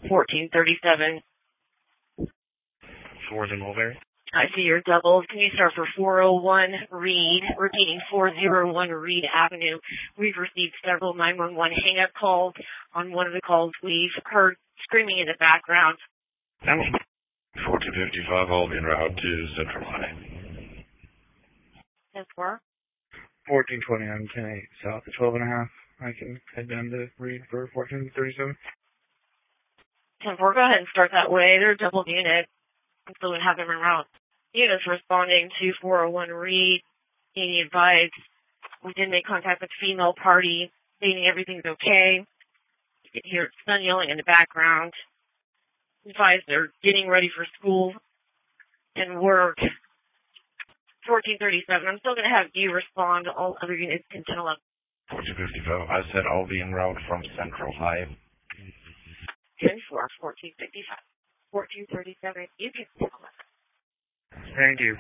1437. 4 in Mulberry. I see your doubles. Can you start for 401 Reed, repeating 401 Reed Avenue? We've received several 911 hang-up calls. On one of the calls, we've heard screaming in the background. 1455, I'll be en route to Central Line. 10-4. 1420 on 10-8, south of 12 and a half. I can head down to Reed for 1437. 10-4, go ahead and start that way. They're a double unit. I'm still going to have them en route. Units responding to 401 Reed, being advised we did make contact with female party, stating everything's okay. You can hear son yelling in the background. Advised they're getting ready for school and work. 1437, I'm still going to have you respond. All other units can tell them. 1455, I said I'll be en route from Central High. 10-4, 1455. 1437, you can tell them. Thank you.